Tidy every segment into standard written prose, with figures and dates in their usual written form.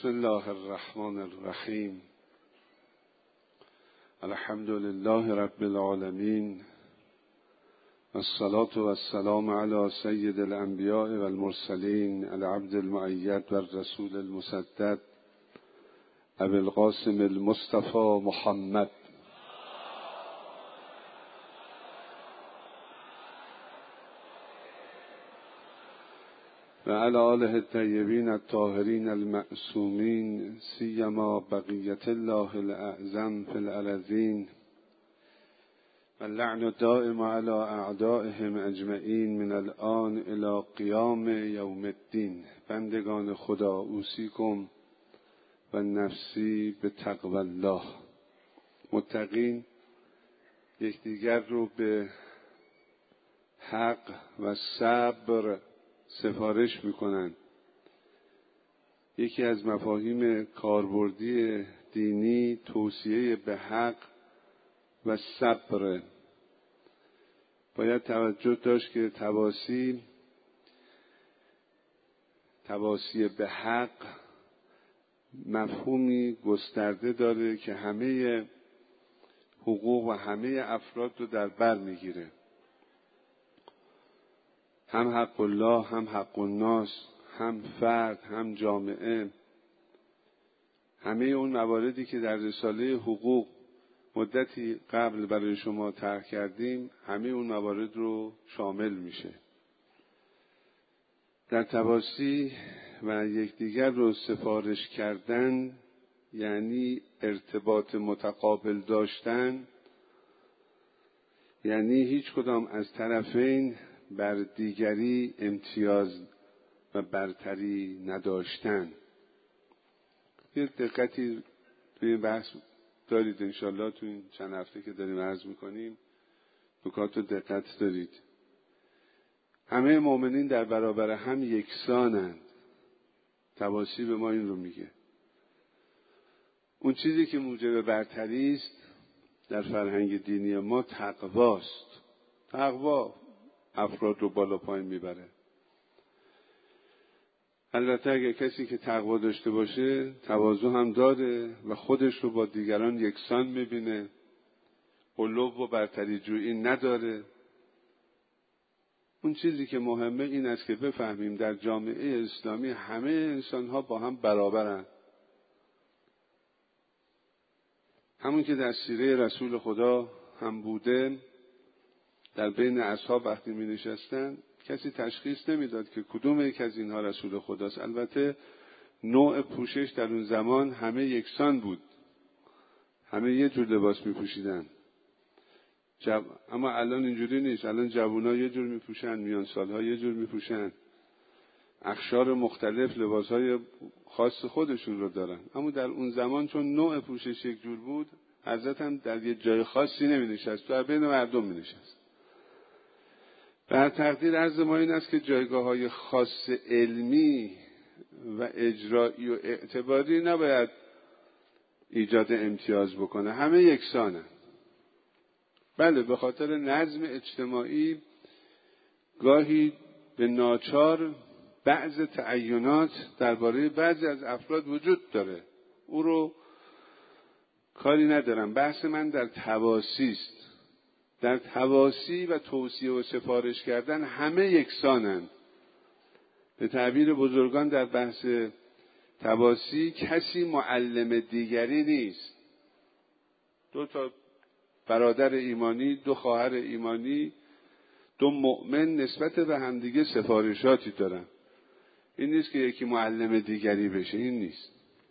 بسم الله الرحمن الرحیم. الحمد لله رب العالمین، الصلاة والسلام علی سید الانبیاء والمرسلین، العبد المؤید والرسول المسدد، ابی القاسم المصطفى محمد و علی آله الطیبین الطاهرین المعصومین، سیما بقیة الله الاعظم فی الارضین، و اللعن الدائم علی اعدائهم اجمعین من الآن الی قیام یوم الدین. بندگان خدا، اوصیکم و نفسی به تقوی الله. متقین یکدیگر رو به حق و صبر سفارش میکنن. یکی از مفاهیم کاربردی دینی توصیه به حق و صبر. باید توجه داشت که تواصی به حق مفهومی گسترده داره که همه حقوق و همه افراد رو در بر میگیره. هم حق الله، هم حق الناس، هم فرد، هم جامعه. همه اون مواردی که در رساله حقوق مدتی قبل برای شما طرح کردیم، همه اون موارد رو شامل میشه. در تواصی و یکدیگر رو سفارش کردن یعنی ارتباط متقابل داشتن، یعنی هیچ کدام از طرفین بر دیگری امتیاز و برتری نداشتن. یه دقتی توی این بحث دارید انشالله. توی این چند هفته که داریم عرض میکنیم نکات رو دقت دارید. همه مؤمنین در برابر هم یکسانند. تواصی به ما این رو میگه. اون چیزی که موجب برتری است در فرهنگ دینی ما تقواست. تقوا افراد رو بالا پایین میبره. البته اگر کسی که تقوا داشته باشه تواضع هم داره و خودش رو با دیگران یکسان میبینه، علو و برتری جویی نداره. اون چیزی که مهمه این است که بفهمیم در جامعه اسلامی همه انسان‌ها با هم برابرند. همون که در سیره رسول خدا هم بوده، در بین اصحاب وقتی می نشستن کسی تشخیص نمیداد که کدوم یک از اینها رسول خداست. البته نوع پوشش در اون زمان همه یکسان بود، همه یه جور لباس می پوشیدن. اما الان اینجوری نیست. الان جوونا یه جور می پوشن، میان سالها یه جور می پوشن، اقشار مختلف لباسهای خاص خودشون رو دارن. اما در اون زمان چون نوع پوشش یک جور بود، حضرت هم در یه جای خاصی نمی نشست، در بین مردم می نشست. بر تقدیر عرض ما این است که جایگاه‌های خاص علمی و اجرایی و اعتباری نباید ایجاد امتیاز بکنه. همه یکسانن. بله، به خاطر نظم اجتماعی گاهی به ناچار بعض تعینات درباره بعضی از افراد وجود داره. او رو کاری ندارم. بحث من در تواصی است. در تواصی و توصیه و سفارش کردن همه یکسانند. به تعبیر بزرگان در بحث تواصی کسی معلم دیگری نیست. دو تا برادر ایمانی، دو خواهر ایمانی، دو مؤمن نسبت به همدیگه سفارشاتی دارن. این نیست که یکی معلم دیگری بشه. این نیست.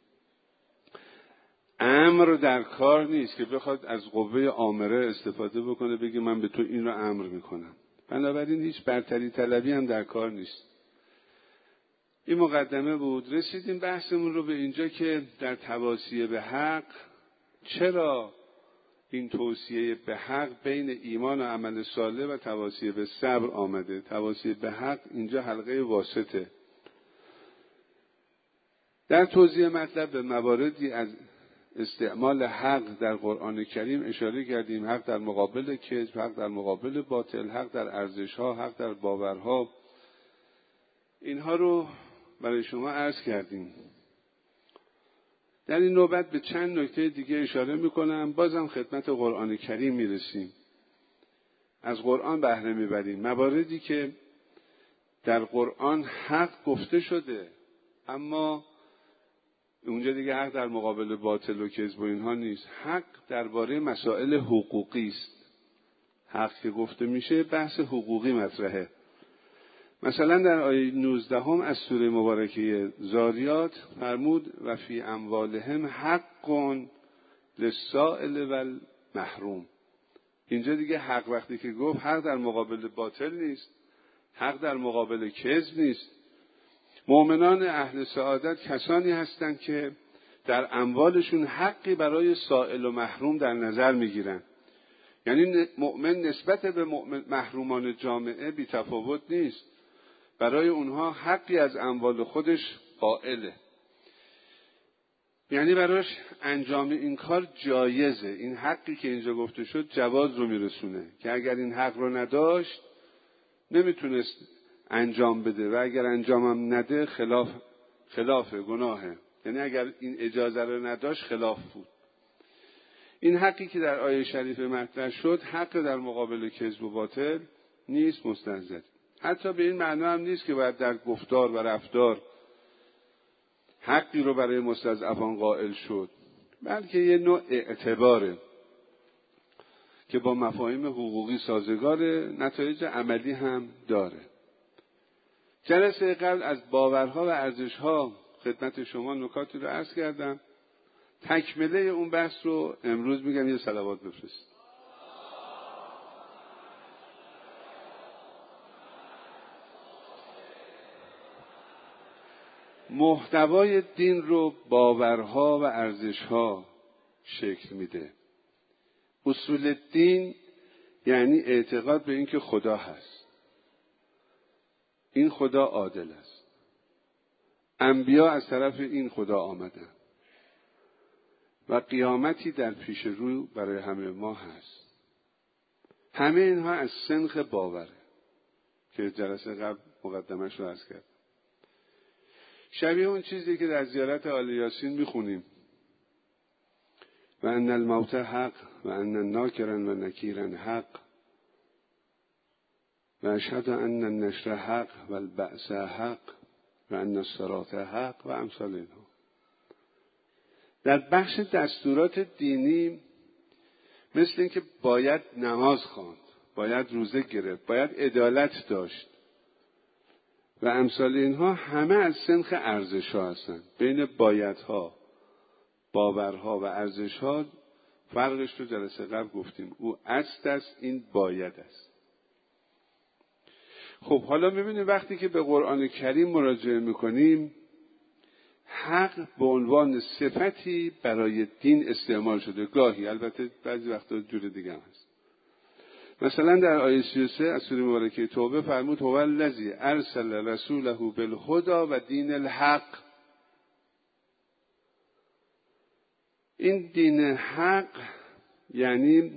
امر در کار نیست که بخواد از قوه آمره استفاده بکنه بگه من به تو این رو امر میکنم. بنابراین هیچ برتری طلبی هم در کار نیست. این مقدمه بود. رسیدیم بحثمون رو به اینجا که در تواصیه به حق چرا این توصیه به حق بین ایمان و عمل صالح و تواصیه به صبر آمده. تواصیه به حق اینجا حلقه واسطه. در توضیح مطلب به مواردی از استعمال حق در قرآن کریم اشاره کردیم. حق در مقابل کذب، حق در مقابل باطل، حق در ارزش‌ها، حق در باورها. اینها رو برای شما عرض کردیم. در این نوبت به چند نکته دیگه اشاره میکنم، بازم خدمت قرآن کریم میرسیم، از قرآن بهره میبریم. مواردی که در قرآن حق گفته شده، اما اونجا دیگه حق در مقابل باطل و کذب و اینها نیست، حق درباره مسائل حقوقی است. حق که گفته میشه بحث حقوقی مطرحه. مثلا در آیه 19 از سوره مبارکه ذاریات فرمود و فی اموالهم حق للسائل و المحروم. اینجا دیگه حق وقتی که گفت، حق در مقابل باطل نیست، حق در مقابل کذب نیست. مؤمنان اهل سعادت کسانی هستند که در اموالشون حقی برای سائل و محروم در نظر میگیرن. یعنی مؤمن نسبت به محرومان جامعه بی تفاوت نیست، برای اونها حقی از اموال خودش قائله، یعنی براش انجام این کار جایزه. این حقی که اینجا گفته شد جواز رو میرسونه که اگر این حق رو نداشت نمیتونست انجام بده و اگر انجامم نده خلاف گناهه، یعنی اگر این اجازه رو نداشت خلاف بود. این حقی که در آیه شریف مطرح شد حق در مقابل کذب و باطل نیست، مستنزد. حتی به این معنا هم نیست که باید در گفتار و رفتار حقی رو برای مستضعفان قائل شد، بلکه یه نوع اعتباره که با مفاهیم حقوقی سازگاره، نتایج عملی هم داره. جلسه قبل از باورها و ارزشها خدمت شما نکاتی رو عرض کردم. تکمله اون بحث رو امروز میگم یه صلوات بفرست. محتوای دین رو باورها و ارزشها شکل میده. اصول دین یعنی اعتقاد به اینکه خدا هست، این خدا عادل است، انبیا از طرف این خدا آمدن و قیامتی در پیش رو برای همه ما هست. همه اینها از سنخ باوره که جلسه قبل مقدمش رو عرض کردم. شبیه اون چیزی که در زیارت آل یاسین میخونیم، و ان الموت حق و ان ناکرا و نکیرا حق و اشهد ان النشر حق و البعث حق و ان الصراط حق و امثال اینها. در بخش دستورات دینی مثل این که باید نماز خواند، باید روزه گرفت، باید عدالت داشت و امثال اینها، همه از سنخ ارزش‌ها هستند. بین بایدها، باورها و ارزش‌ها فرقش رو جلسه قبل گفتیم. او اصل است، این باید است. خب حالا می‌بینیم وقتی که به قرآن کریم مراجعه می‌کنیم، حق به عنوان صفتی برای دین استعمال شده. گاهی، البته بعضی وقتا جور دیگه هم هست. مثلا در آیه 33 از سوره مبارکه توبه فرمود هو الذی ارسل رسوله بالهدی و دین الحق. این دین حق یعنی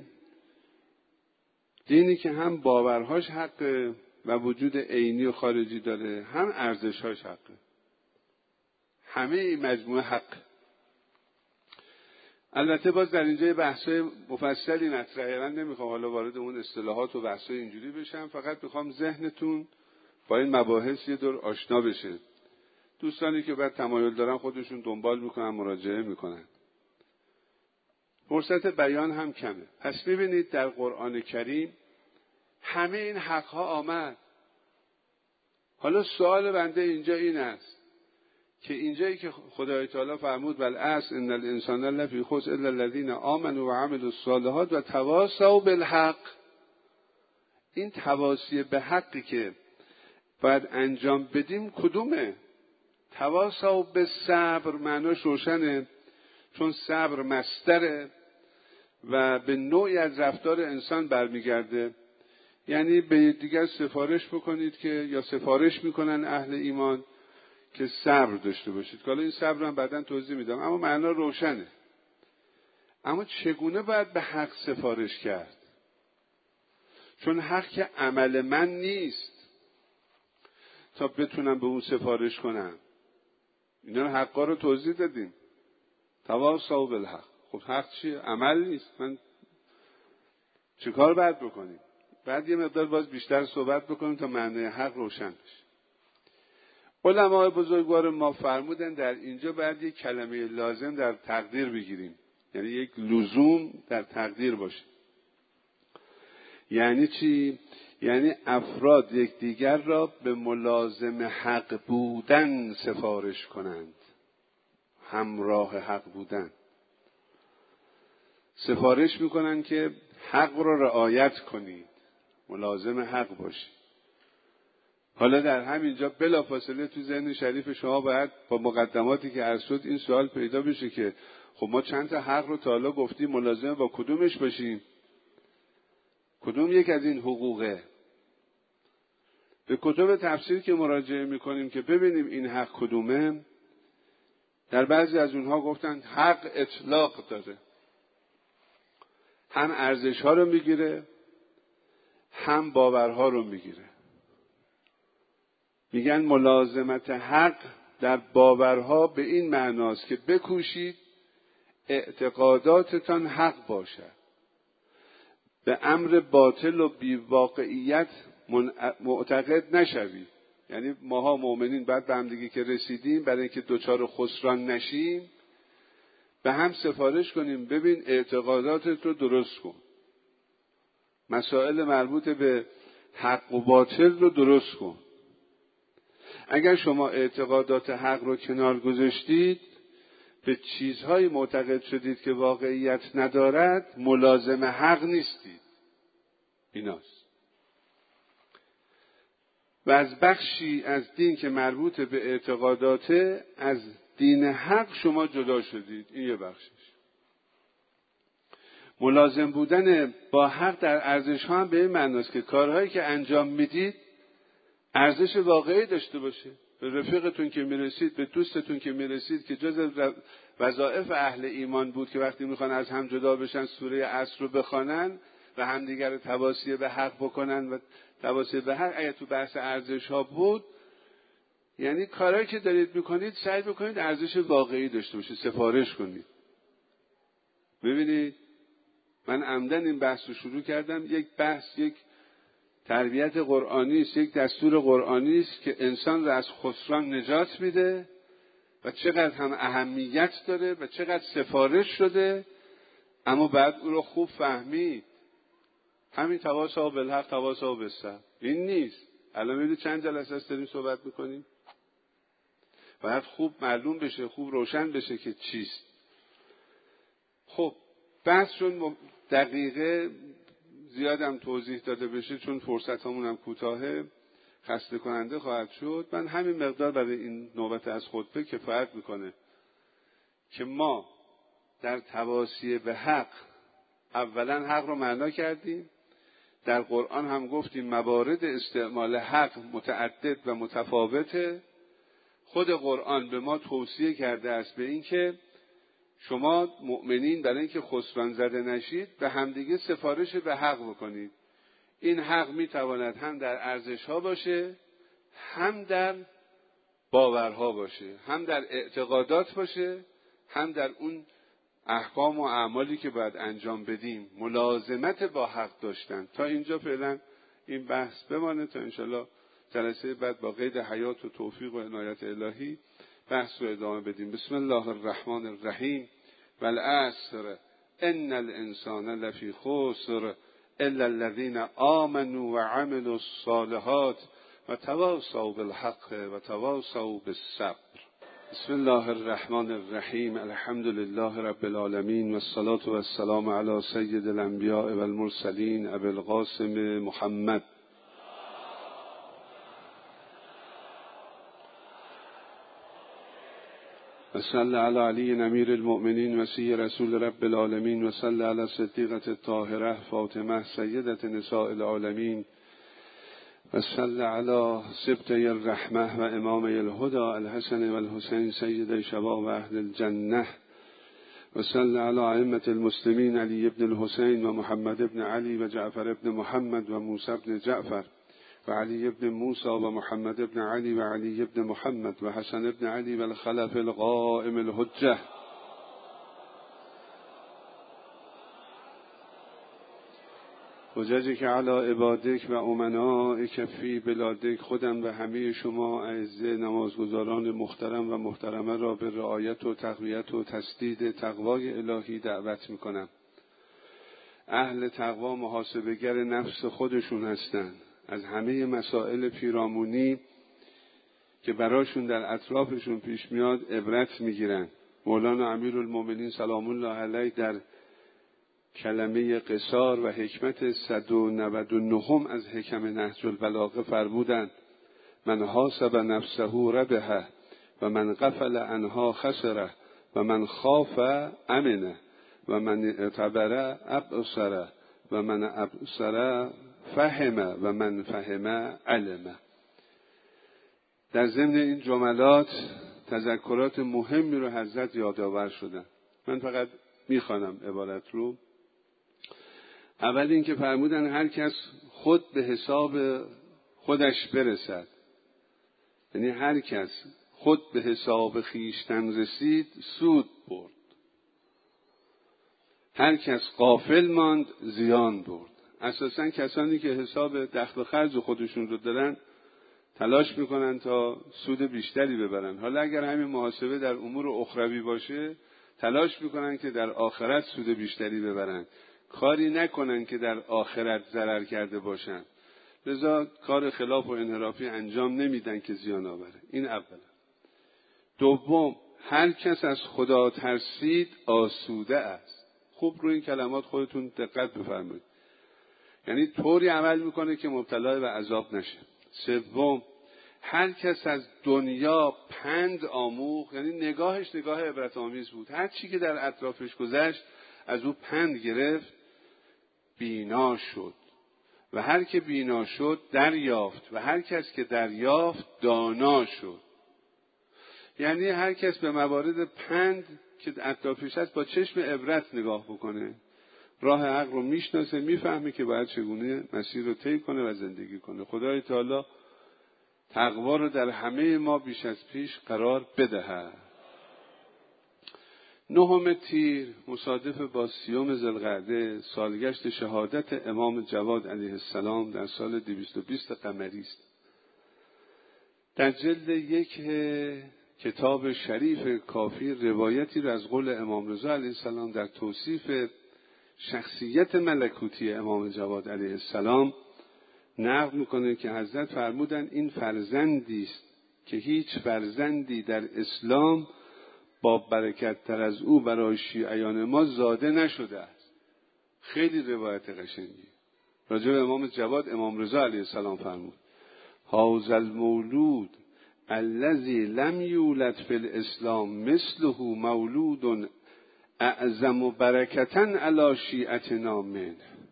دینی که هم باورهاش حقه و وجود عینی و خارجی داره، هم ارزشهاش حقه. همه این مجموعه حق. البته باز در اینجا بحث‌های مفصلی مطرحه. من نمیخوام حالا وارد اون اصطلاحات و بحث‌های اینجوری بشم، فقط میخوام ذهنتون با این مباحث یه دور آشنا بشه. دوستانی که بعد تمایل دارن خودشون دنبال میکنن، مراجعه میکنن. فرصت بیان هم کمه. پس میبینید در قرآن کریم همه این حق‌ها آمد. حالا سوال بنده اینجا این است که اینجایی که خدای تعالی فرمود والعصر ان الانسان لفی خسر الا الذین آمنوا و عملوا الصالحات و تواصوا بالحق، این تواصی به حقی که باید انجام بدیم کدومه؟ تواصوا بالصبر معناش روشنه، چون صبر مصدره و به نوعی از رفتار انسان برمیگرده. یعنی به دیگر سفارش بکنید که، یا سفارش میکنن اهل ایمان که صبر داشته باشید. حالا این صبر هم بعداً توضیح میدم، اما معنا روشنه. اما چگونه باید به حق سفارش کرد؟ چون حق که عمل من نیست تا بتونم به اون سفارش کنم. اینا حقا رو توضیح دادیم. تواصوا بالحق. خب حق چیه؟ عمل نیست. من چیکار باید بکنیم؟ بعد یه مقدار باز بیشتر صحبت بکنیم تا معنی حق روشن بشه. علماء بزرگوار ما فرمودن در اینجا باید یک کلمه لازم در تقدیر بگیریم، یعنی یک لزوم در تقدیر باشه. یعنی چی؟ یعنی افراد یکدیگر را به ملازم حق بودن سفارش کنند، همراه حق بودن. سفارش میکنن که حق را رعایت کنید، ملازم حق باشید. حالا در همینجا بلافاصله تو ذهن شریف شما باید با مقدماتی که عرض شد این سوال پیدا بشه که خب ما چند تا حق رو تا حالا گفتیم، ملازم با کدومش باشیم؟ کدوم یک از این حقوقه؟ به کتب تفسیر که مراجعه میکنیم که ببینیم این حق کدومه، در بعضی از اونها گفتن حق اطلاق داره، هم ارزش ها رو میگیره هم باورها رو میگیره. میگن ملازمت حق در باورها به این معناست که بکوشید اعتقاداتتان حق باشد، به امر باطل و بیواقعیت معتقد نشوید. یعنی ماها مؤمنین بعد به هم دیگه که رسیدیم، برای اینکه دوچار خسران نشیم به هم سفارش کنیم ببین اعتقاداتت رو درست کن، مسائل مربوط به حق و باطل رو درست کن. اگر شما اعتقادات حق رو کنار گذاشتید، به چیزهایی معتقد شدید که واقعیت ندارد، ملازم حق نیستید. ایناست. و از بخشی از دین که مربوط به اعتقاداته، از دین حق شما جدا شدید. این یه بخشش. ملازم بودن با حق در ارزش ها هم به این معناست که کارهایی که انجام میدید ارزش واقعی داشته باشه. به رفیقتون که میرسید، به دوستتون که میرسید که جز وظایف اهل ایمان بود که وقتی میخوان از هم جدا بشن سوره عصر رو بخوانن و همدیگر رو تواصی به حق بکنن و تواصی به حق اگه تو بحث ارزش ها بود، یعنی کارهایی که دارید میکنید سعی بکنید ارزش واقعی داشته باشه، سفارش کنید. ببینید من عمدن این بحث رو شروع کردم. یک بحث، یک تربیت قرآنی است، یک دستور قرآنی است که انسان را از خسران نجات میده و چقدر هم اهمیت داره و چقدر سفارش شده، اما بعد او رو خوب فهمید. همین تواصوا بالحق تواصوا بالصبر این نیست. الان میدونید چند جلسه است داریم صحبت میکنیم، باید خوب معلوم بشه، خوب روشن بشه که چیست. خب بحثشون دقیقه زیادم توضیح داده بشه چون فرصت همونم کوتاهه، خسته کننده خواهد شد. من همین مقدار برای این نوبت از خطبه کفایت میکنه که ما در تواصی به حق اولا حق رو معنا کردیم. در قرآن هم گفتیم موارد استعمال حق متعدد و متفاوته. خود قرآن به ما توصیه کرده است به این که شما مؤمنین برای اینکه خسران زده نشید به همدیگه سفارش به حق بکنید. این حق میتواند هم در ارزش ها باشه، هم در باورها باشه، هم در اعتقادات باشه، هم در اون احکام و اعمالی که باید انجام بدیم. ملازمت با حق داشتن. تا اینجا فعلا این بحث بمانه تا انشالله جلسه بعد با قید حیات و توفیق و عنایت الهی بحث رو ادامه بدیم. بسم الله الرحمن الرحیم. والعصر ان الانسان لفی خسر الا الذین آمنوا وعملوا الصالحات وتواصوا بالحق وتواصوا بالصبر. بسم الله الرحمن الرحیم. الحمد لله رب العالمین والصلاة والسلام علی سید الانبیاء والمرسلین ابی القاسم محمد. وصل علی علی امیر المؤمنین وصی رسول رب العالمین وصل علی صدیقة الطاهرة فاطمه سیدة نساء العالمین وصل علی سبطی الرحمه و امامی الهدى الحسن والحسین سید شباب اهل الجنه وصل علی ائمة المسلمین علی ابن الحسین و محمد ابن علی و جعفر ابن محمد و موسی ابن جعفر و علی ابن موسی و محمد ابن علی و علی ابن محمد و حسن ابن علی و الخلف القائم الحجه حججک علی عبادک و امنائک فی بلادک. خودم و همه شما اعزه نمازگزاران محترم و محترمه را به رعایت و تقویت و تسدید تقوای الهی دعوت میکنم. اهل تقوا محاسبه‌گر نفس خودشون هستند. از همه مسائل پیرامونی که براشون در اطرافشون پیش میاد عبرت میگیرن. مولانا امیرالمومنین سلام الله علیه در کلمه قصار و حکمت 199 از حکم نهج البلاغه فرمودند: من حاسب نفسه ربحه و من غفل عنها خسره و من خاف امنه و من اعتبر ابصره و من ابصره فهمه و من فهمه علمه. در ضمن این جملات تذکرات مهمی رو حضرت یادآور شدن. من فقط میخوانم عبارت رو. اول اینکه فرمودن هر کس خود به حساب خودش برسد، یعنی هر کس خود به حساب خیشتن رسید سود برد، هر کس غافل ماند زیان برد. اساساً کسانی که حساب دخل و خرج خودشون رو دارن تلاش میکنن تا سود بیشتری ببرن. حالا اگر همین محاسبه در امور اخروی باشه تلاش میکنن که در آخرت سود بیشتری ببرن، کاری نکنن که در آخرت ضرر کرده باشن. لذا کار خلاف و انحرافی انجام نمیدن که زیان آوره. این اولا. دوم، هر کس از خدا ترسید آسوده است. خوب روی این کلمات خودتون دقت بفرمایید. یعنی طوری عمل میکنه که مبتلا به عذاب نشه. سوم، هر کس از دنیا پند آموخت، یعنی نگاهش نگاه عبرت آمیز بود، هر چی که در اطرافش گذشت از او پند گرفت، بینا شد و هر که بینا شد دریافت و هر کس که دریافت دانا شد. یعنی هر کس به موارد پند که اطرافش هست با چشم عبرت نگاه بکنه، راه حق رو میشناسه، میفهمه که باید چگونه مسیر رو طی کنه و زندگی کنه. خدای تعالی تقوا رو در همه ما بیش از پیش قرار بدهد. 9 تیر مصادف با 30 ذوالقعده سالگشت شهادت امام جواد علیه السلام در سال 220 قمری است. در جلد 1 کتاب شریف کافی روایتی را از قول امام رضا علیه السلام در توصیف شخصیت ملکوتی امام جواد علیه السلام نقل میکنه که حضرت فرمودن این فرزندی است که هیچ فرزندی در اسلام با برکت تر از او برای شیعیان ما زاده نشده است. خیلی روایت قشنگی راجع به امام جواد امام رضا علیه السلام فرمود: هذا المولود الذي لم یولد فی الاسلام مثله مولود اعظم برکتا علی شیعتنا منه.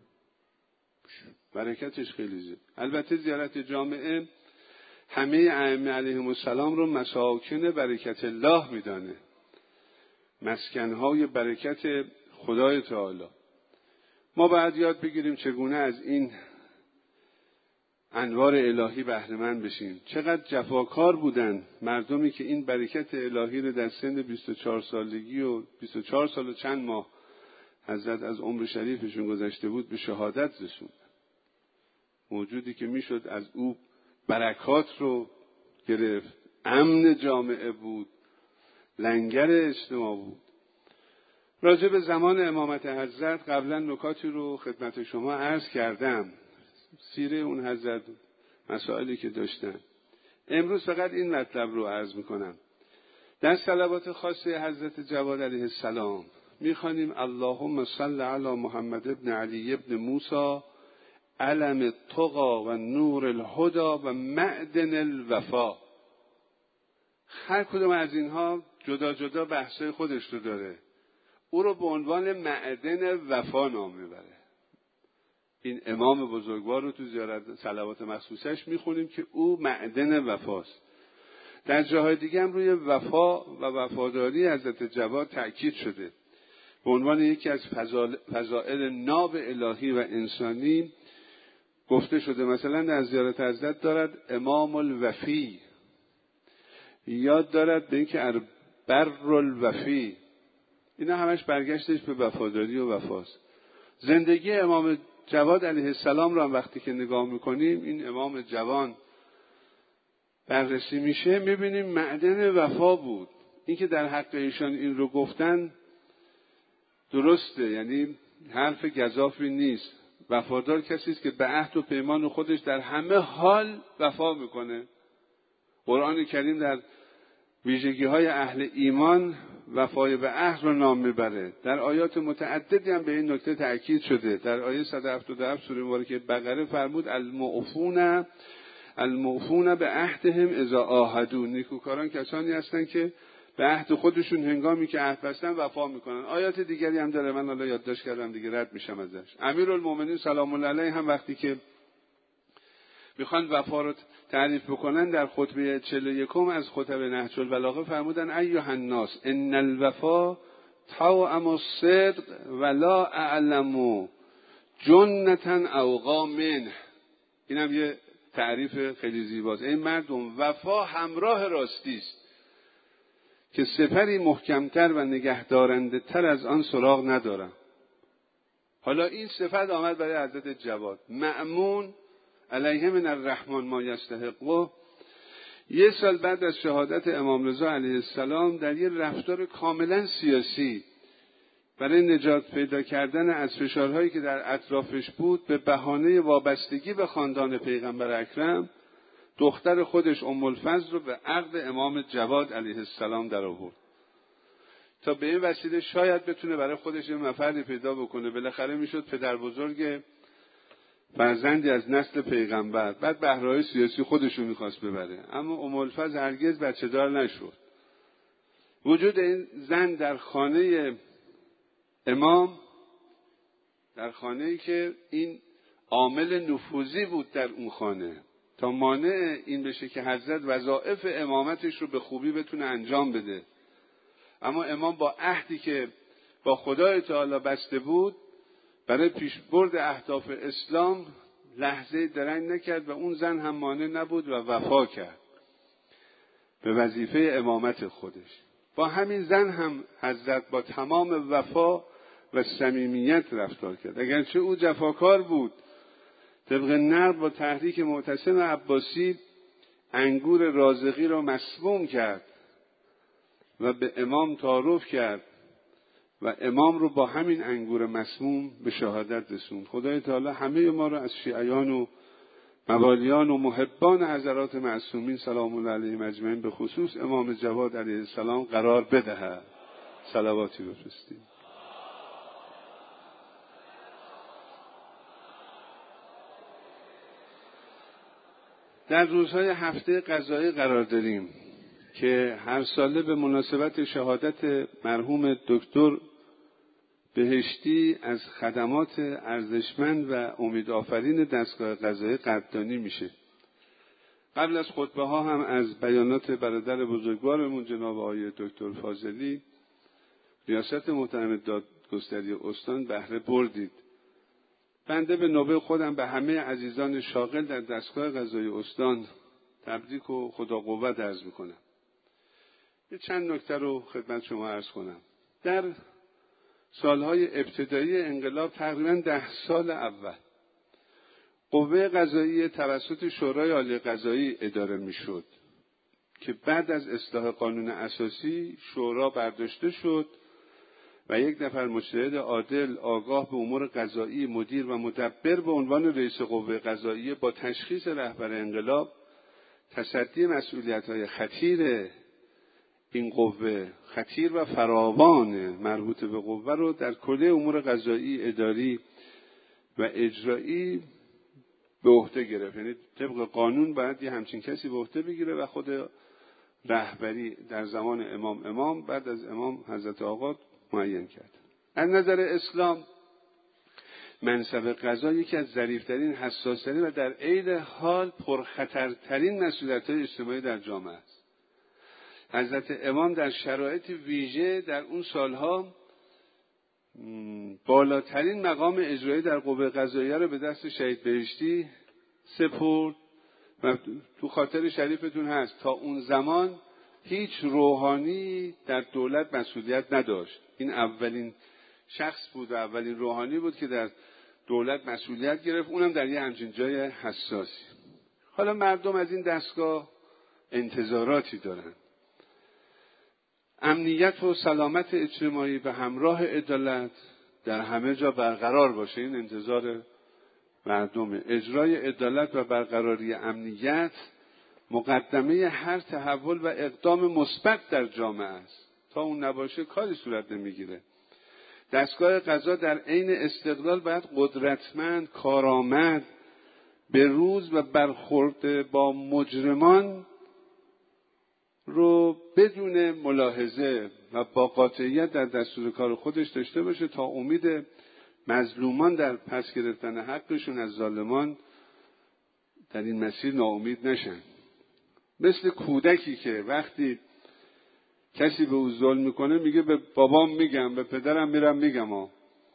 برکتش خیلی زیاد. البته زیارت جامعه همه ائمه علیهم السلام رو مساکن برکت الله میدانه، مسکنهای برکت خدای تعالی. ما باید یاد بگیریم چگونه از این انوار الهی بهره مند بشیم. چقدر جفاکار بودن مردمی که این برکت الهی رو در سن 24 سالگی و 24 سال و چند ماه حضرت از عمر شریفشون گذشته بود به شهادت رسوندن. موجودی که میشد از او برکات رو گرفت، امن جامعه بود، لنگر اجتماع بود. راجع به زمان امامت حضرت قبلا نکاتی رو خدمت شما عرض کردم، سیره اون حضرت، مسائلی که داشتن. امروز فقط این مطلب رو عرض میکنم. در صلوات خاصه حضرت جواد علیه السلام میخوانیم: اللهم صل علی محمد ابن علی ابن موسی علم التقی و نور الهدى و معدن الوفا. هر کدوم از اینها جدا جدا بحثای خودش رو داره. او رو به عنوان معدن وفا نام میبره. این امام بزرگوار رو تو زیارت صلوات مخصوصش میخونیم که او معدن وفاست. در جاهای دیگه هم روی وفا و وفاداری حضرت جواد تأکید شده به عنوان یکی از فضائل ناب الهی و انسانی گفته شده. مثلا در زیارت حضرت دارد امام الوفی، یاد دارد به اینکه بر الوفی. اینا همش برگشتش به وفاداری و وفاست. زندگی امام جواد علیه السلام را وقتی که نگاه میکنیم، این امام جوان بررسی میشه، میبینیم معدن وفا بود. این که در حق ایشان این رو گفتن درسته، یعنی حرف گزافی نیست. وفادار کسی است که به عهد و پیمان خودش در همه حال وفا میکنه. قرآن کریم در ویژگی‌های اهل ایمان وفای به عهد رو نام میبره. در آیات متعددی هم به این نکته تأکید شده. در آیه 177 سوره مبارکه بقره فرمود الموفون به عهدهم اذا عاهدوا. نیکوکاران کسانی هستند که به عهد خودشون هنگامی که عهد بستن وفا میکنن. آیات دیگری هم داره، من حالا یادداشت کردم دیگه رد میشم ازش. امیرالمومنین سلام الله علیه هم وقتی که میخوان وفا رو تعریف بکنن در خطبه 41 از خطب نهج البلاغه فرمودن ایها الناس ان الوفا توأم الصدق ولا اعلم جنة اوقا منه. اینم یه تعریف خیلی زیباست. این مردم، وفا همراه راستی است که سپری محکمتر و نگهدارنده تر از آن سراغ ندارم. حالا این صفت آمد برای حضرت جواد. مأمون علیه من الرحمن ما یستحقه. یه سال بعد از شهادت امام رضا علیه السلام در یه رفتار کاملا سیاسی برای نجات پیدا کردن از فشارهایی که در اطرافش بود، به بهانه وابستگی به خاندان پیغمبر اکرم دختر خودش ام الفضل رو به عقد امام جواد علیه السلام در آورد تا به این وسیله شاید بتونه برای خودش یه مفردی پیدا بکنه. بالاخره میشد پدر بزرگ فرزندی از نسل پیغمبر. بعد بهره‌های سیاسی خودشو میخواست ببره، اما ام الفضل هرگز بچه دار نشد. وجود این زن در خانه امام، در خانه‌ای که این عامل نفوذی بود در اون خانه، تا مانع این بشه که حضرت وظایف امامتش رو به خوبی بتونه انجام بده. اما امام با عهدی که با خدای تعالی بسته بود برای پیشبرد اهداف اسلام لحظه درنگ نکرد و اون زن هم مانع نبود و وفا کرد به وظیفه امامت خودش. با همین زن هم حضرت با تمام وفا و صمیمیت رفتار کرد. اگرچه او جفاکار بود، طبق نقل با تحریک معتصم عباسی انگور رازقی را مسموم کرد و به امام تعارف کرد و امام رو با همین انگور مسموم به شهادت رسوند. خدای تعالی همه ما رو از شیعیان و موالیان و محبان حضرات معصومین سلام الله علیهم اجمعین به خصوص امام جواد علیه السلام قرار بدهد. صلواتی بفرستید. در روزهای هفته قضایی قرار داریم که هر ساله به مناسبت شهادت مرحوم دکتر بهشتی از خدمات ارزشمند و امیدآفرین دستگاه قضایی قدردانی میشه. قبل از خطبه ها هم از بیانات برادر بزرگوارمون جناب آقای دکتر فاضلی، ریاست محترم دادگستری استان بهره بردید. بنده به نوبه خودم به همه عزیزان شاغل در دستگاه قضایی استان تبریک و خدا قوت عرض میکنم. یه چند نکته رو خدمت شما عرض کنم. در سالهای ابتدایی انقلاب، تقریباً 10 سال اول، قوه قضاییه توسط شورای عالی قضایی اداره میشد که بعد از اصلاح قانون اساسی شورا برداشته شد و یک نفر مجتهد عادل آگاه به امور قضایی، مدیر و مدبر به عنوان رئیس قوه قضاییه با تشخیص رهبر انقلاب تصدی مسئولیت‌های خطیر این قوه، خطیر و فراوان مربوط به قوه رو در کل امور قضایی، اداری و اجرایی به عهده گرفت. یعنی طبق قانون باید یه همچین کسی به عهده بگیره و خود رهبری در زمان امام بعد از امام حضرت آقا معین کرد. از نظر اسلام منصب قضا یکی از ظریف‌ترین، حساس‌ترین و در عین حال پرخطرترین مسئولیت‌های اجتماعی در جامعه است. حضرت امام در شرایط ویژه در اون سالها بالاترین مقام اجرایی در قوه قضاییه رو به دست شهید بهشتی سپرد و تو خاطر شریفتون هست تا اون زمان هیچ روحانی در دولت مسئولیت نداشت. این اولین شخص بود و اولین روحانی بود که در دولت مسئولیت گرفت، اونم در یه همچین جای حساسی. حالا مردم از این دستگاه انتظاراتی دارن. امنیت و سلامت اجتماعی به همراه عدالت در همه جا برقرار باشه، این انتظار مردمه. اجرای عدالت و برقراری امنیت مقدمه هر تحول و اقدام مثبت در جامعه است. تا اون نباشه کاری صورت نمیگیره. دستگاه قضا در عین استقلال باید قدرتمند، کارآمد، به روز و برخورد با مجرمان رو بدون ملاحظه و با قاطعیت در دستور کار خودش داشته باشه تا امید مظلومان در پس گرفتن حقشون از ظالمان در این مسیر ناامید نشن. مثل کودکی که وقتی کسی به او ظلم میکنه میگه به بابام میگم، به پدرم میرم میگم.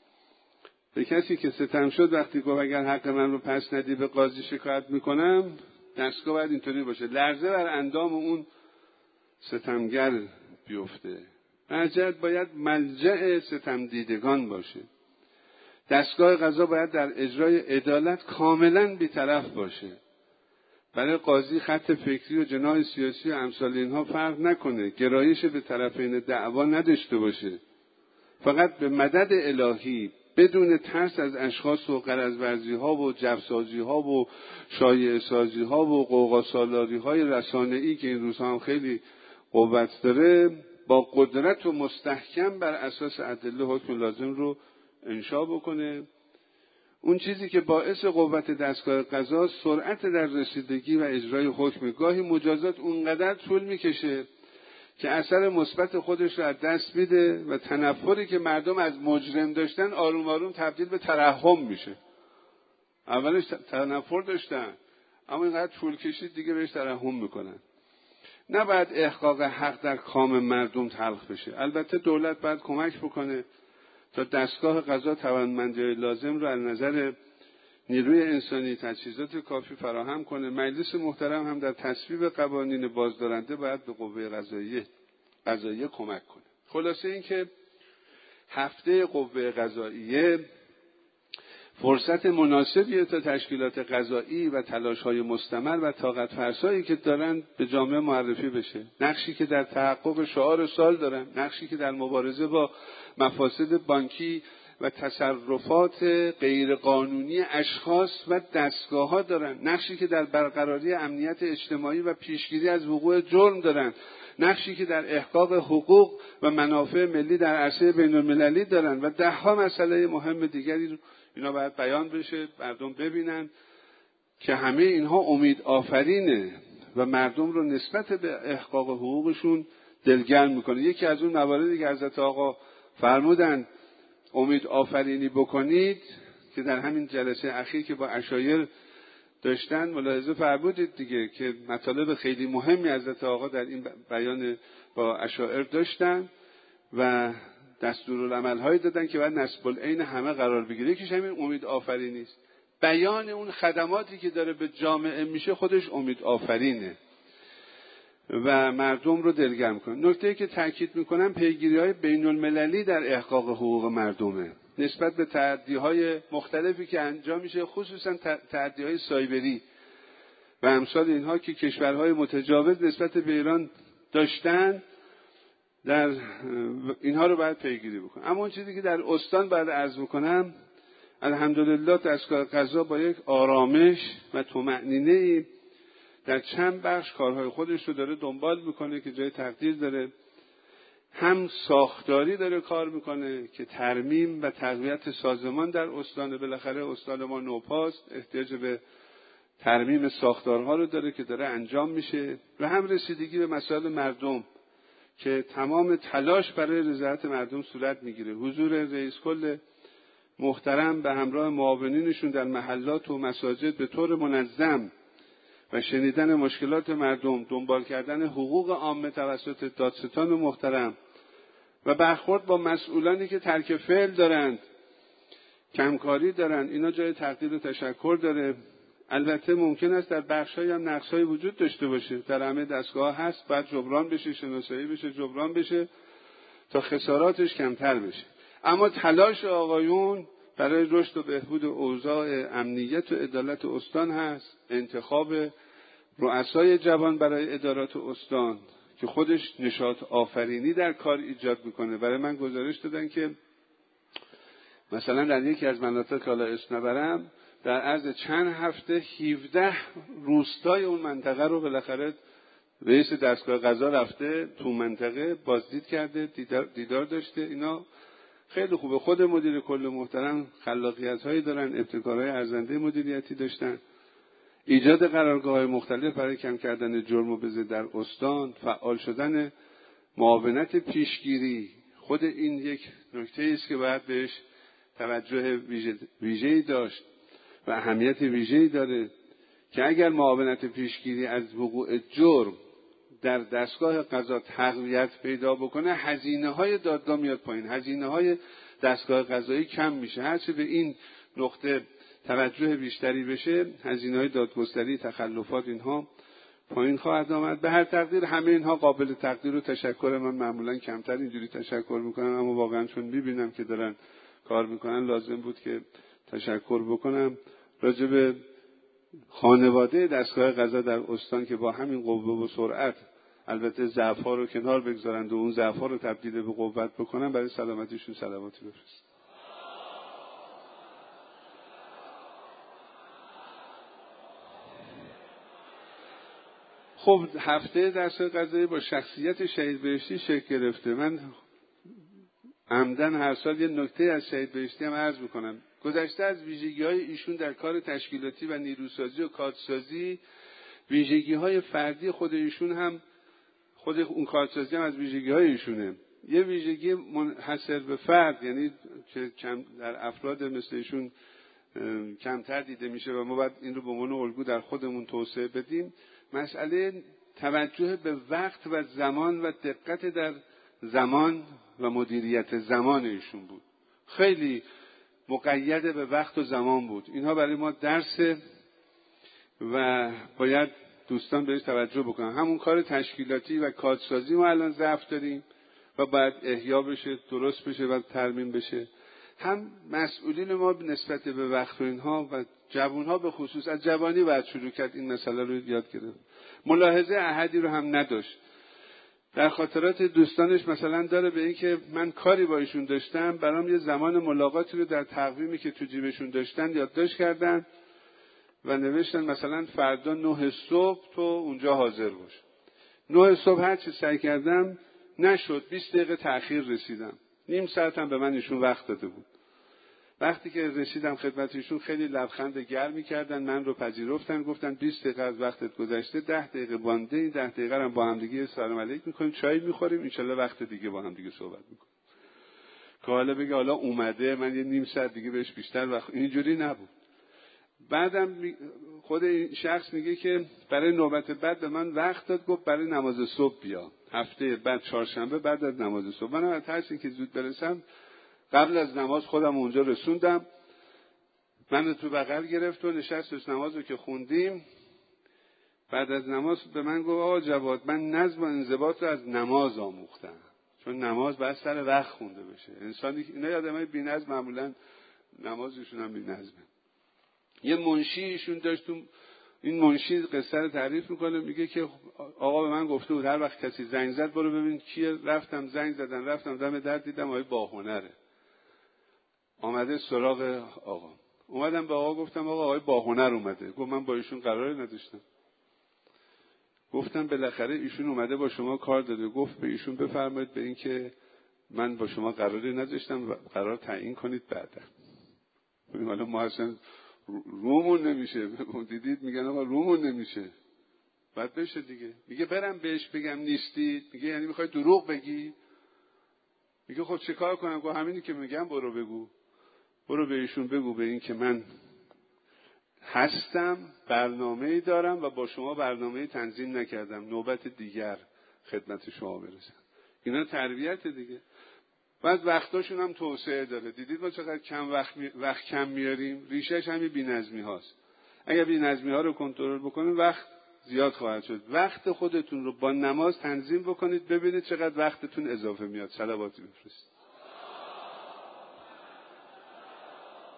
به کسی که ستم شد وقتی گفت اگر حق من رو پس ندی به قاضی شکایت میکنم، دستگاه باید اینطوری باشه، لرزه بر اندام اون ستمگر بیفته. حجت باید ملجأ ستم دیدگان باشه. دستگاه قضا باید در اجرای عدالت کاملا بی‌طرف باشه. برای قاضی خط فکری و جناح سیاسی و امثال اینها فرق نکنه، گرایش به طرفین دعوا نداشته باشه، فقط به مدد الهی بدون ترس از اشخاص و غرض‌ورزی ها و جفسازی ها و شایعه سازی ها و غوغا سالاری های رسانه‌ای که این روزها هم خیلی قوت داره، با قدرت و مستحکم بر اساس ادله حکم لازم رو انشا بکنه. اون چیزی که باعث قوت دستگاه قضا سرعت در رسیدگی و اجرای حکم. گاهی مجازات اونقدر طول میکشه که اثر مثبت خودش رو از دست میده و تنفری که مردم از مجرم داشتن آروم آروم تبدیل به ترحم میشه. اولش تنفر داشتن اما اینقدر طول کشید دیگه بهش ترحم میکنن. نباید احقاق حق در کام مردم تلخ بشه. البته دولت باید کمک بکنه تا دستگاه قضا توانمندی لازم رو از نظر نیروی انسانی، تجهیزات کافی فراهم کنه. مجلس محترم هم در تصویب قوانین بازدارنده باید به قوه قضاییه کمک کنه. خلاصه این که هفته قوه قضاییه فرصت مناسبیه تا تشکیلات قضایی و تلاش‌های مستمر و طاقت فرسایی که دارن به جامعه معرفی بشه. نقشی که در تحقق شعار سال دارن، نقشی که در مبارزه با مفاسد بانکی و تصرفات غیرقانونی اشخاص و دستگاه‌ها دارن، نقشی که در برقراری امنیت اجتماعی و پیشگیری از وقوع جرم دارن، نقشی که در احقاق حقوق و منافع ملی در عرصه بین‌المللی دارن و ده‌ها مسئله مهم دیگری. اینا باید بیان بشه، مردم ببینن که همه اینها امید آفرینه و مردم رو نسبت به احقاق حقوقشون دلگرم میکنه. یکی از اون مواردی که حضرت آقا فرمودن امید آفرینی بکنید که در همین جلسه اخیر که با عشایر داشتن ملاحظه فرمودید دیگه که مطالب خیلی مهمی حضرت آقا در این بیان با عشایر داشتن و دستورالعمل‌هایی دادن که باید نصب العین همه قرار بگیره. یکیش همین امید آفرینی است. بیان اون خدماتی که داره به جامعه میشه خودش امید آفرینه و مردم رو دلگرم کنه. نکته‌ای که تاکید میکنم پیگیری‌های بین‌المللی در احقاق حقوق مردمه نسبت به تعدی‌های مختلفی که انجام میشه، خصوصا تعدی‌های سایبری و امثال اینها که کشورهای متجاوز نسبت به ایران داشتن، در اینها رو باید پیگیری بکنم. اما اون چیزی که در استان باید عرض بکنم، الحمدلله دستگاه قضا با یک آرامش و طمأنینه‌ای در چند بخش کارهای خودش رو داره دنبال میکنه که جای تقدیر داره. هم ساختاری داره کار میکنه که ترمیم و تقویت سازمان در استان، بالاخره استان ما نوپاست، احتیاج به ترمیم ساختارها رو داره که داره انجام میشه، و هم رسیدگی به مسائل مردم که تمام تلاش برای رضایت مردم صورت میگیره. حضور رئیس کل محترم به همراه معاونینشون در محلات و مساجد به طور منظم و شنیدن مشکلات مردم، دنبال کردن حقوق عامه توسط دادستان محترم و برخورد با مسئولانی که ترک فعل دارند، کمکاری دارند، اینا جای تقدیر و تشکر داره. البته ممکن است در بخش‌هایی هم نقص‌هایی وجود داشته باشه، در همه دستگاه هست، باید جبران بشه، شناسایی بشه، جبران بشه تا خساراتش کمتر بشه. اما تلاش آقایون برای رشد و بهبود اوضاع امنیت و عدالت استان هست، انتخاب رؤسای جوان برای ادارات استان که خودش نشاط آفرینی در کار ایجاد میکنه. برای من گزارش دادن که مثلا در یکی از مناطق که حالا اسم نبرم، در عرض چند هفته 17 روستای اون منطقه رو بالاخره رئیس دستگاه قضا رفته تو منطقه بازدید کرده، دیدار داشته. اینا خیلی خوبه. خود مدیر کل محترم خلاقیت‌هایی دارن، ابتکارهای ارزنده مدیریتی داشتن، ایجاد قرارگاه‌های مختلف برای کم کردن جرم و بزه در استان، فعال شدن معاونت پیشگیری. خود این یک نکته است که باید بهش توجه ویژه‌ای داشت و اهمیت ویژه‌ای داره که اگر معاونت پیشگیری از وقوع جرم در دستگاه قضا تقویت پیدا بکنه، هزینه‌های دادگاه میاد پایین، هزینه‌های دستگاه قضایی کم میشه. هرچه به این نقطه توجه بیشتری بشه، هزینه‌های دادگستری، تخلفات، اینها پایین خواهد آمد. به هر تقدیر همه اینها قابل تقدیر و تشکر. من معمولا کمتر اینجوری تشکر میکنم، اما واقعا چون میبینم که دارن کار میکنن لازم بود که تشکر بکنم راجع به خانواده دستگاه قضا در استان که با همین قوه و سرعت البته ضعف‌ها رو کنار بگذارند و اون ضعف‌ها رو تبدیل به قوت بکنن. برای سلامتیشون صلواتی بفرست. خب هفته دستگاه قضایی با شخصیت شهید بهشتی شکل گرفته. من عمدن هر سال یه نکته از شهید بهشتی هم عرض میکنم. گذشته از ویژگی‌های ایشون در کار تشکیلاتی و نیروسازی و کادرسازی، ویژگی‌های فردی خود ایشون هم، خود اون کادرسازی هم از ویژگی‌های ایشونه. یه ویژگی منحصر به فرد، یعنی که در افراد مثل ایشون کمتر دیده میشه و ما باید این رو به عنوان الگو در خودمون توسعه بدیم. مسئله توجه به وقت و زمان و دقت در زمان و مدیریت زمان ایشون بود. خیلی مقید به وقت و زمان بود. اینها برای ما درسه و باید دوستان بهش توجه بکنن. همون کار تشکیلاتی و کادرسازی ما الان ضعف داریم و باید احیا بشه، درست بشه و ترمیم بشه. هم مسئولین ما نسبت به وقت و اینها و جوانها به خصوص از جوانی باید شروع کرد این مسئله رو یاد گرفت. ملاحظه احدی رو هم نداشت. در خاطرات دوستانش مثلا داره به این که من کاری با ایشون داشتم، برام یه زمان ملاقاتی رو در تقویمی که تو جیبشون داشتن یادداشت کردن و نوشتن مثلا فردا 9 صبح تو اونجا حاضر باش. 9 صبح هر چی سعی کردم نشد، 20 دقیقه تأخیر رسیدم. نیم ساعت هم به من ایشون وقت داده بود. وقتی که رسیدم خدمت ایشون خیلی لبخند گرمی کردن، من رو پذیرفتن، گفتن 20 دقیقه از وقتت گذشته، 10 دقیقه مونده، این 10 دقیقه هم با هم دیگه سلام علیک میکنیم، چای میخوریم، ان وقت دیگه با هم دیگه صحبت میکنیم. که حالا بگه حالا اومده من یه نیم ساعت دیگه بهش بیشتر وقت، اینجوری نبود. بعدم خود این شخص میگه که برای نوبت بعد به من وقت داد، گفت برای نماز صبح بیا. هفته بعد چهارشنبه بعد از نماز صبح. من از ترس اینکه زود برسم قبل از نماز خودم اونجا رسوندم. من تو بغل گرفت و نشست نماز رو که خوندیم. بعد از نماز به من گفت آقا جواد، من نظم و انضباط رو از نماز آموختم، چون نماز باید سر وقت خونده بشه. انسانی اینا آدمای بی‌نظم معمولا نمازشون هم بی‌نظمه. یه منشی ایشون داشت، این منشی قصه رو تعریف میکنه، میگه که آقا به من گفته بود هر وقت کسی زنگ زد برو ببین کیه. رفتم زنگ زدن، رفتم دم در دیدم آقای باهنره آمده سراغ آقا. اومدم به آقا گفتم آقا آقای باهنر اومده. گفت من با ایشون قراری نداشتم. گفتم بالاخره ایشون اومده با شما کار داره. گفت به ایشون بفرمایید به این که من با شما قراری نداشتم، قرار تعیین کنید بعدا. حالا ما اصلا رومون نمیشه. دیدید میگن آقا رومون نمیشه، بعد بشه دیگه. میگه برم بهش بگم نیستید؟ میگه یعنی میخوای دروغ بگی؟ میگه خب چه کار کنم؟ گفت همینی که میگم برو بگو. برو به ایشون بگو به این که من هستم، برنامه‌ای دارم و با شما برنامه‌ای تنظیم نکردم، نوبت دیگر خدمت شما برسم. اینا تربیت دیگه. بعد وقتاشون هم توسعه داره. دیدید ما چقدر کم وقت کم میاریم؟ ریشهش همین بی‌نظمی هاست. اگر بی‌نظمی ها رو کنترل بکنیم وقت زیاد خواهد شد. وقت خودتون رو با نماز تنظیم بکنید، ببینید چقدر وقتتون اضافه میاد. صلواتی بفرستید.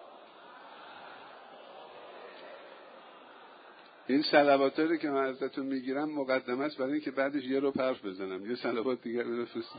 این صلواتایی که من ازتون میگیرم مقدمه است برای اینکه بعدش یه رو حرف بزنم، یه صلوات دیگر بفرستم.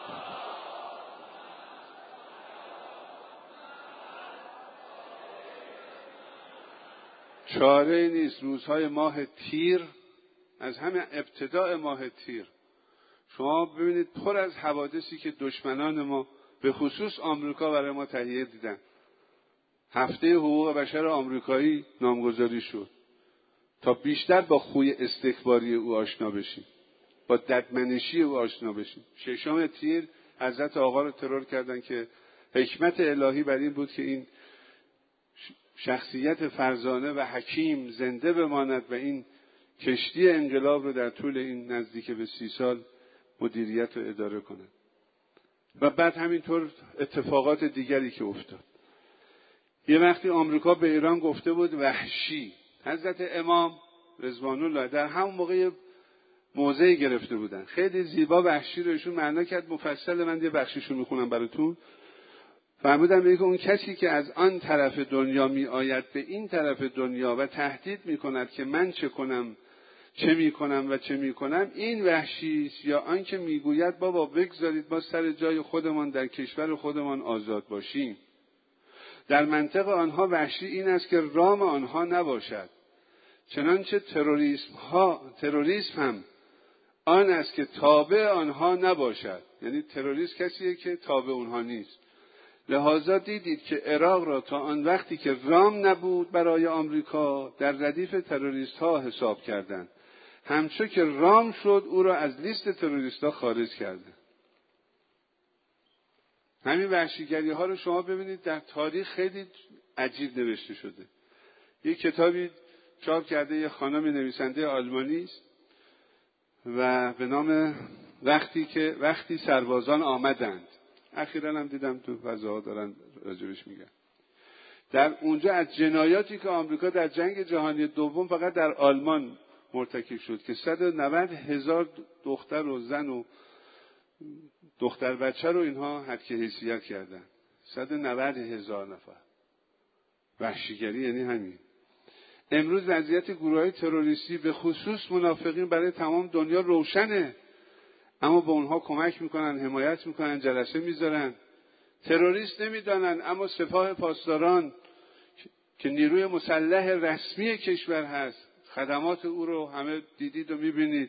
چاره نیست. روزهای ماه تیر، از همه ابتداء ماه تیر شما ببینید پر از حوادثی که دشمنان ما به خصوص آمریکا برای ما تهیه دیدن. هفته حقوق بشر آمریکایی نامگذاری شد تا بیشتر با خوی استکباری او آشنا بشیم، با ددمنشی او آشنا بشیم. 6 تیر حضرت آقا رو ترور کردن که حکمت الهی بر این بود که این شخصیت فرزانه و حکیم زنده بماند و این کشتی انقلاب رو در طول این نزدیک به 30 سال مدیریت و اداره کند. و بعد همینطور اتفاقات دیگری که افتاد. یه وقتی آمریکا به ایران گفته بود وحشی، حضرت امام رضوان الله در همون موقع موضعی گرفته بودن. خیلی زیبا وحشی رو ایشون معنا کرد مفصل. من یه بخشیشو میخونم براتون. فرمودن میگه اون کسی که از آن طرف دنیا می آید به این طرف دنیا و تهدید میکند که من چه کنم، چه میکنم و چه میکنم، این وحشی است. یا آن که میگوید بابا بگذارید ما سر جای خودمان در کشور خودمان آزاد باشیم. در منطق آنها وحشی این است که رام آنها نباشد. چنانچه تروریسم هم آن است که تابع آنها نباشد. یعنی تروریست کسیه که تابع اونها نیست. لذا دیدید که عراق را تا آن وقتی که رام نبود برای آمریکا در ردیف تروریست ها حساب کردند. همچون که رام شد او را از لیست تروریست ها خارج کردند. همین وحشیگری ها رو شما ببینید در تاریخ خیلی عجیب نوشته شده. یک کتابی چاپ کرده یه خانم نویسنده آلمانی است و به نام وقتی سربازان آمدند. اخیراً هم دیدم تو فضاها دارن راجبش میگن. در اونجا از جنایاتی که آمریکا در جنگ جهانی دوم فقط در آلمان مرتکب شد که 190,000 دختر و زن و دختر بچه رو اینها حد که حیثیت کردن. 190,000 نفر. وحشیگری یعنی همین. امروز وضعیت گروه‌های تروریستی به خصوص منافقین برای تمام دنیا روشنه، اما به اونها کمک میکنن، حمایت میکنن، جلسه میذارن. تروریست نمیدانن، اما سپاه پاسداران که نیروی مسلح رسمی کشور هست، خدمات او رو همه دیدید و میبینید،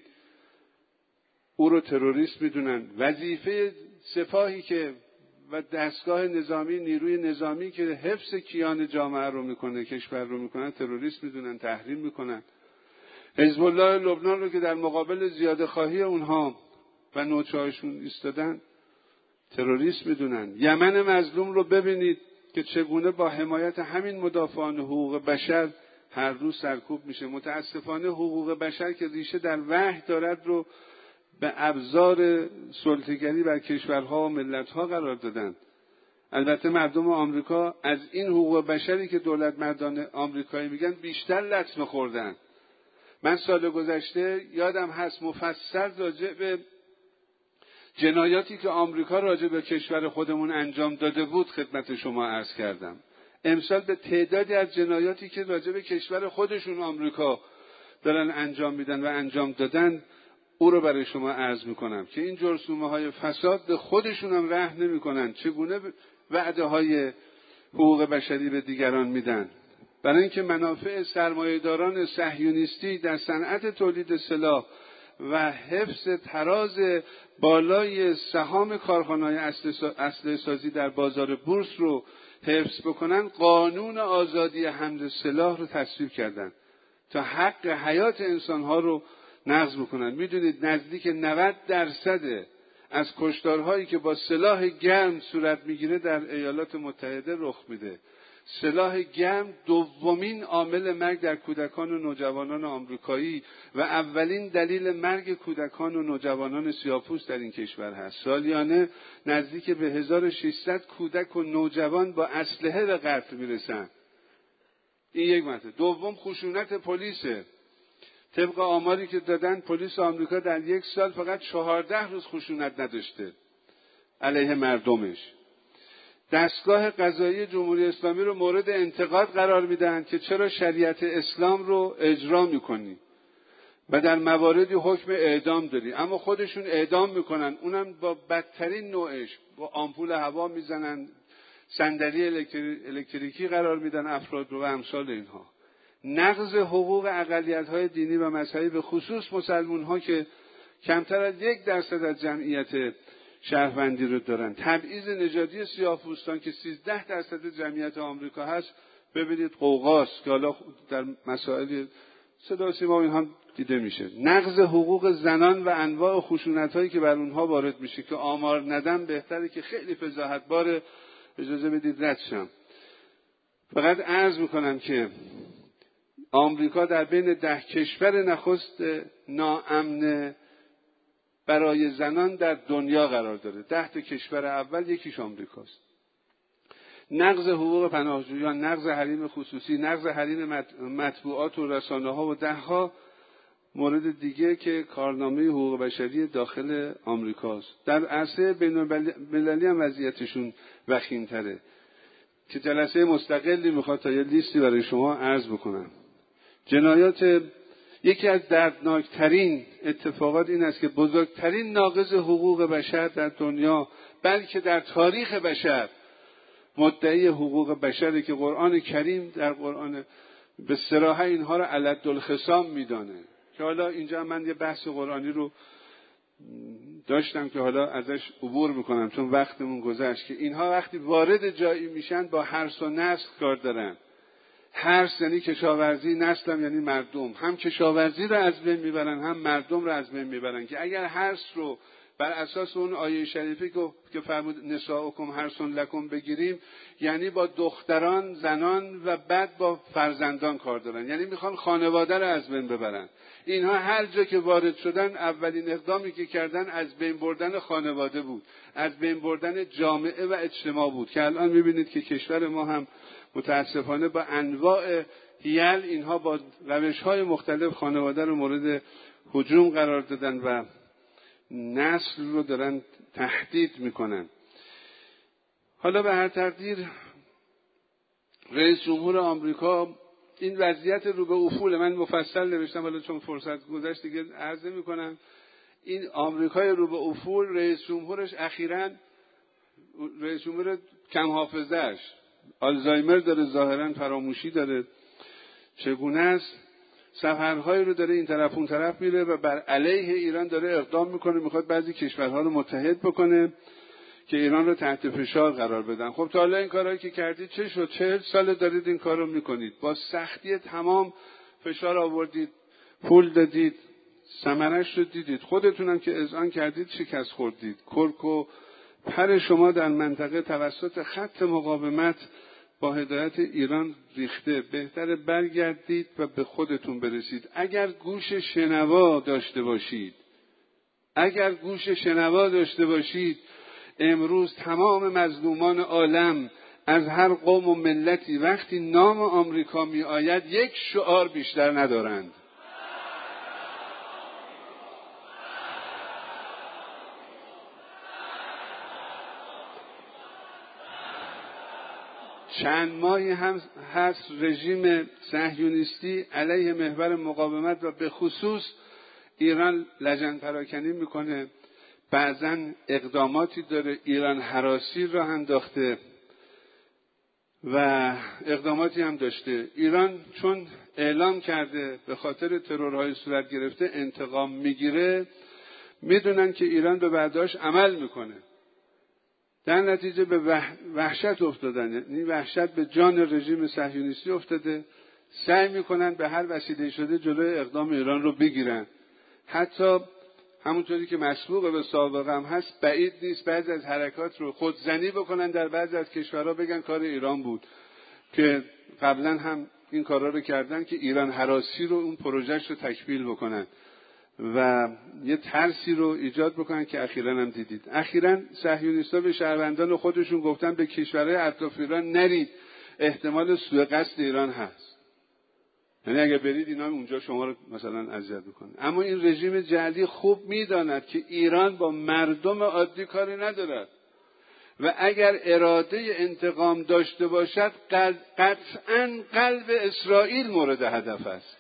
او رو تروریست میدونن. وظیفه سپاهی که و دستگاه نظامی، نیروی نظامی که حفظ کیان جامعه رو میکنه، کشور رو میکنن، تروریست میدونن، تحریم میکنن. حزب الله لبنان رو که در مقابل زیاده خواهی اونها و نوچه‌هاشون ایستادن تروریست میدونن. یمن مظلوم رو ببینید که چگونه با حمایت همین مدافعان حقوق بشر هر روز سرکوب میشه. متاسفانه حقوق بشر که ریشه در وحی دارد رو به ابزار سلطه‌گری بر کشورها و ملت‌ها قرار دادن. البته مردم آمریکا از این حقوق بشری که دولت مردان آمریکایی میگن بیشتر لطمه خوردن. من سال گذشته یادم هست مفصل راجع به جنایاتی که آمریکا راجع به کشور خودمون انجام داده بود خدمت شما عرض کردم. امسال به تعدادی از جنایاتی که راجع به کشور خودشون آمریکا دارن انجام میدن و انجام دادن او رو برای شما عرض میکنم که این جرثومه‌های فساد به خودشون هم رحم نمیکنن. چگونه وعده های حقوق بشری به دیگران میدن برای اینکه منافع سرمایه‌داران صهیونیستی در صنعت تولید سلاح و حفظ تراز بالای سهام کارخانه‌های اسلحه سازی در بازار بورس رو حفظ بکنن، قانون آزادی حمل سلاح رو تصویب کردن تا حق حیات انسان‌ها رو نقض بکنن. میدونید نزدیک 90% از کشتارهایی که با سلاح گرم صورت میگیره در ایالات متحده رخ میده. سلاح گرم دومین عامل مرگ در کودکان و نوجوانان آمریکایی و اولین دلیل مرگ کودکان و نوجوانان سیاه‌پوست در این کشور هست. سالیانه نزدیک به 1600 کودک و نوجوان با اسلحه به قتل میرسن. این یک مسئله. دوم خشونت پلیسه. طبق آماری که دادن پلیس آمریکا در یک سال فقط 14 روز خشونت نداشته علیه مردمش. دستگاه قضایی جمهوری اسلامی رو مورد انتقاد قرار میدن که چرا شریعت اسلام رو اجرا میکنی و در مواردی حکم اعدام داری، اما خودشون اعدام میکنن، اونم با بدترین نوعش، با آمپول هوا میزنن، صندلی الکتریکی قرار میدن افراد رو و امثال اینها. نقض حقوق اقلیت‌های دینی و مذهبی به خصوص مسلمان‌ها که کمتر از 1% از جمعیت شهروندی رو دارن. تبعیض نژادی سیاه‌پوستان که 13% جمعیت آمریکا هست، ببینید قوقاست که حالا در مسائل صدا و سیما اینها دیده میشه. نقض حقوق زنان و انواع خشونت‌هایی که بر اونها وارد میشه که آمار ندم بهتره که خیلی فضاحت‌باره. اجازه بدید رد شم. فقط عرض میکنم که آمریکا در بین 10 کشور نخست ناامن برای زنان در دنیا قرار داره. 10 کشور اول یکیش آمریکاست. نقض حقوق پناهجویان، نقض حریم خصوصی، نقض حریم مطبوعات و رسانه‌ها و 10 مورد دیگه که کارنامه حقوق بشری داخل آمریکاست. در عرصه بین‌المللی هم وضعیتشون وخیم‌تره که جلسه مستقلی میخواد تا یه لیستی برای شما عرض بکنم. جنایات، یکی از دردناکترین اتفاقات این است که بزرگترین ناقض حقوق بشر در دنیا، بلکه در تاریخ بشر، مدعی حقوق بشری که قرآن کریم در قرآن به صراحت اینها رو علدالخصام میدانه. که حالا اینجا من یه بحث قرآنی رو داشتم که حالا ازش عبور میکنم چون وقتمون گذشت، که اینها وقتی وارد جایی میشن با حرث و نسل کار دارن. حرث یعنی کشاورزی، نسل هم یعنی مردم. هم کشاورزی رو از بین میبرن، هم مردم رو از بین میبرن. که اگر حرث رو بر اساس اون آیه شریفی که فرمود نساؤکم حرث لکم بگیریم، یعنی با دختران، زنان و بعد با فرزندان کار دارن، یعنی میخوان خانواده رو از بین ببرن. اینها هر جا که وارد شدن اولین اقدامی که کردن از بین بردن خانواده بود، از بین بردن جامعه و اجتماع بود. که الان میبینید که کشور ما هم متاسفانه با انواع حیل اینها با روش‌های مختلف خانواده رو مورد هجوم قرار دادن و نسل رو دارن تهدید میکنن. حالا به هر تقدیر رئیس جمهور آمریکا این وضعیت رو به افول، من مفصل نوشتم حالا چون فرصت گذشت دیگه عرض نمی‌کنم. این آمریکای رو به افول، رئیس جمهورش اخیراً رئیس جمهور کم حافظه‌اش آلزایمر داره، ظاهراً فراموشی داره. چگونه است سفرهایی رو داره این طرف اون طرف میره و بر علیه ایران داره اقدام میکنه، میخواد بعضی کشورها رو متحد بکنه که ایران رو تحت فشار قرار بدن. خب تا حالا این کارهایی که کردید چه شد؟ 40 سال دارید این کار رو میکنید، با سختی تمام فشار آوردید، پول دادید، ثمرش رو دیدید. خودتونم که اذعان کردید شکست خوردید. کرک و پر شما در منطقه توسط خط مقاومت با هدایت ایران ریخته. بهتره برگردید و به خودتون برسید. اگر گوش شنوا داشته باشید، امروز تمام مظلومان عالم از هر قوم و ملتی وقتی نام آمریکا می آید یک شعار بیشتر ندارند. چند ماهی هم هست رژیم صهیونیستی علیه محور مقاومت و به خصوص ایران لجن پراکنی میکنه. بعضا اقداماتی داره، ایران هراسی را انداخته و اقداماتی هم داشته. ایران چون اعلام کرده به خاطر ترورهای صورت گرفته انتقام میگیره، میدونن که ایران به وعده‌اش عمل میکنه. در نتیجه به وحشت افتادن، یعنی وحشت به جان رژیم صهیونیستی افتاده. سعی میکنن به هر وسیله شده جلوی اقدام ایران رو بگیرن. حتی همونطوری که مسبوق به سابقه هم هست، بعید نیست بعضی از حرکات رو خودزنی بکنن در بعضی از کشورها، بگن کار ایران بود، که قبلا هم این کارا رو کردن که ایران هراسی رو اون پروژهش رو تکمیل بکنن و یه ترسی رو ایجاد بکنن که اخیراً هم دیدید. اخیراً صهیونیست‌ها به شهروندان خودشون گفتن به کشورهای اطراف ایران نرید، احتمال سوء قصد ایران هست. یعنی اگه برید اینا اونجا شما رو مثلا اذیت میکنه. اما این رژیم جعلی خوب میداند که ایران با مردم عادی کاری ندارد. و اگر اراده انتقام داشته باشد قطعاً قلب اسرائیل مورد هدف است.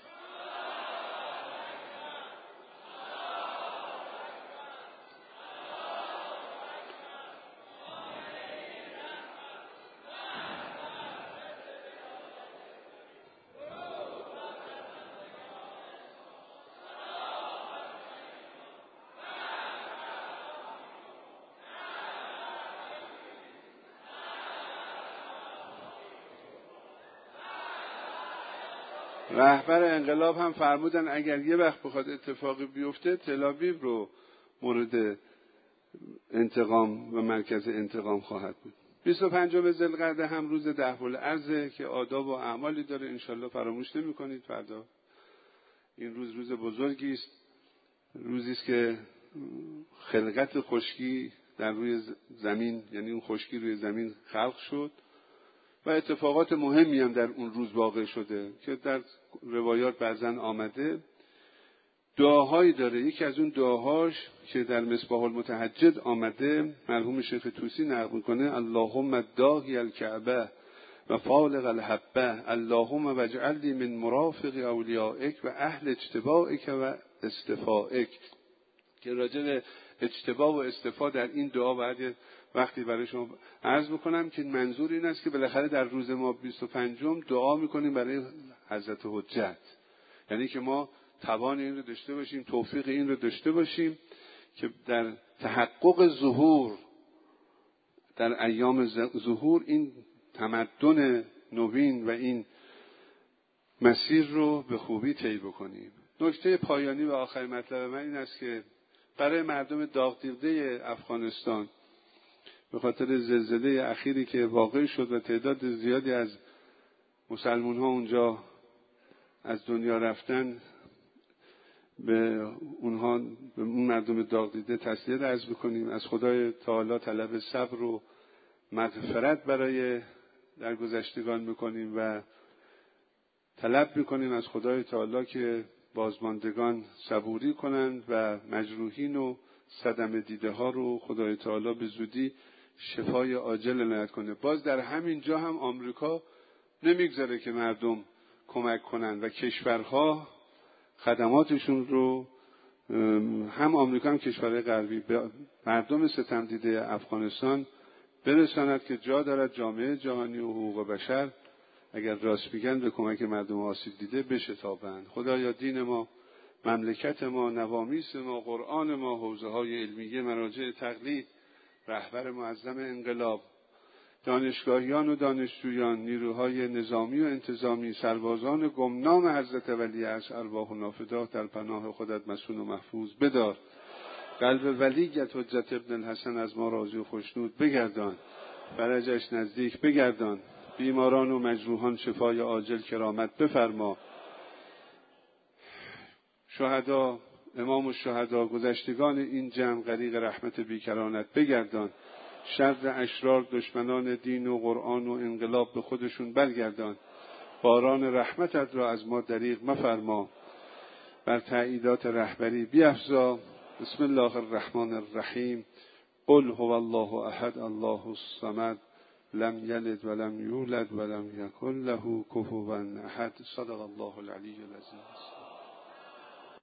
رهبر انقلاب هم فرمودن اگر یه وقت بخواد اتفاقی بیفته تل‌آویو رو مورد انتقام و مرکز انتقام خواهد بود. 25 ذوالقعده هم روز ده‌الارض که آداب و اعمالی داره، انشالله فراموش نمی‌کنید. فردا این روز بزرگی است، روزی است که خلقت خشکی در روی زمین، یعنی اون خشکی روی زمین خلق شد و اتفاقات مهمی هم در اون روز واقع شده که در روایات بعضن آمده. دعاهایی داره. یکی از اون دعاهاش که در مصباح المتهجد آمده، مرحوم شیخ طوسی نقل میکنه: اللهم داعی الکعبه و فالق الحبه اللهم واجعل لی من مرافق اولیائک و اهل اجتبائک و استفائک، که راجع به اجتبا و استفا در این دعا بعد وقتی برای شما عرض بکنم که منظور این است که بالاخره در روز ما 25 دعا میکنیم برای حضرت حجت، یعنی که ما توان این رو داشته باشیم، توفیق این رو داشته باشیم که در تحقق ظهور، در ایام ظهور، این تمدن نوین و این مسیر رو به خوبی طی بکنیم. نکته پایانی و آخرین مطلب من این است که برای مردم داغ‌دیده افغانستان به خاطر زلزله اخیری که واقع شد و تعداد زیادی از مسلمان ها اونجا از دنیا رفتن، به اون مردم داغ‌دیده تسلیت عرض بکنیم. از خدای تعالی طلب صبر و مغفرت برای درگذشتگان میکنیم و طلب میکنیم از خدای تعالی که بازماندگان صبوری کنند و مجروحین و صدمه دیده ها رو خدای تعالی به زودی شفای عاجل عنایت کنه. باز در همین جا هم آمریکا نمیگذاره که مردم کمک کنند و کشورها خدماتشون رو، هم آمریکا هم کشورهای غربی، به مردم ستم دیده افغانستان برساند که جا دارد جامعه جهانی و حقوق بشر اگر راست میگن به کمک مردم آسیب دیده بشتابند. خدایا دین ما، مملکت ما، نوامیس ما، قرآن ما، حوزه های علمیه، مراجع تقلید، رهبر معظم انقلاب، دانشگاهیان و دانشجویان، نیروهای نظامی و انتظامی، سربازان گمنام حضرت ولی عصر، ارواح و نافداه در پناه خودت مسون و محفوظ بدار. قلب ولیت حجت ابن الحسن از ما راضی و خوشنود بگردان، فرجش نزدیک بگردان، بیماران و مجروحان شفای عاجل کرامت بفرما. شهدا، امام الشهدا، گذشتگان این جمع غریق رحمت بیکرانت بگردان. شر اشرار دشمنان دین و قرآن و انقلاب به خودشون برگردان. باران رحمتت را از ما دریغ مفرما. بر تأییدات رهبری بیفزا. بسم الله الرحمن الرحیم. قل هو الله احد الله الصمد لم یلد ولم یولد ولم یکن له کفوا احد. صدق الله العلی العظیم.